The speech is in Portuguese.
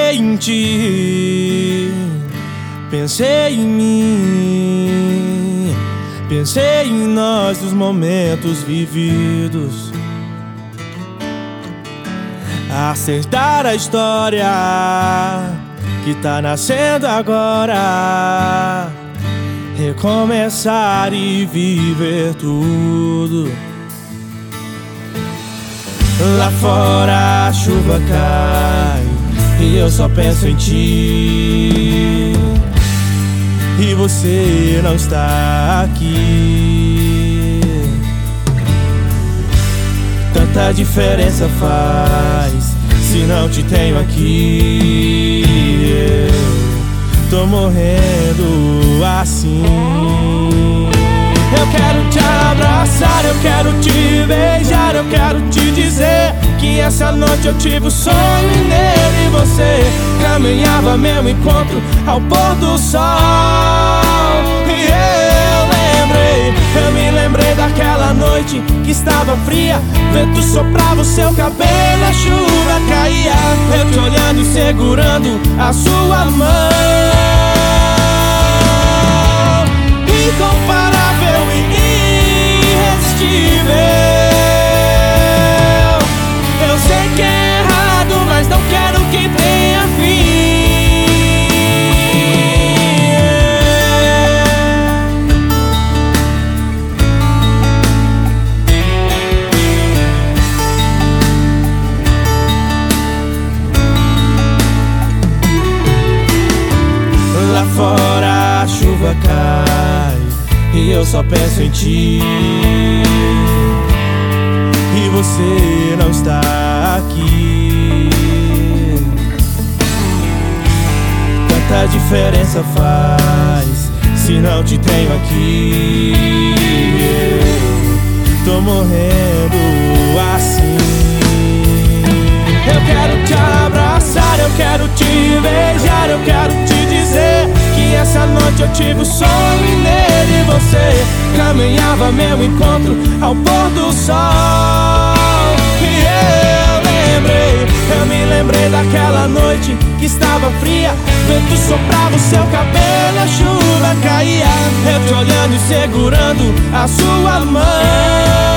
Pensei em ti, pensei em mim, pensei em nós, dos momentos vividos, acertar a história que tá nascendo agora, recomeçar e viver tudo. Lá fora a chuva cai e eu só penso em ti, e você não está aqui. Tanta diferença faz se não te tenho aqui. Eu tô morrendo assim. Eu quero te abraçar, eu quero te beijar, eu quero te dizer que essa noite eu tive um sonho e nele você caminhava meu encontro ao pôr do sol. E eu me lembrei daquela noite que estava fria, vento soprava o seu cabelo, a chuva caía, eu te olhando e segurando a sua mão. Incomparável e irresistível. Eu sei que é errado, mas não quero que tenha fim. Lá fora a chuva cai e eu só penso em ti, e você não está aqui. Tanta diferença faz se não te tenho aqui. Eu tô morrendo assim. Eu quero te abraçar, eu quero te beijar, eu quero te dizer que essa noite eu tive um sonho e nele você caminhava meu encontro ao pôr do sol. E eu me lembrei daquela noite que estava fria, vento soprava o seu cabelo, a chuva caía, eu te olhando e segurando a sua mão.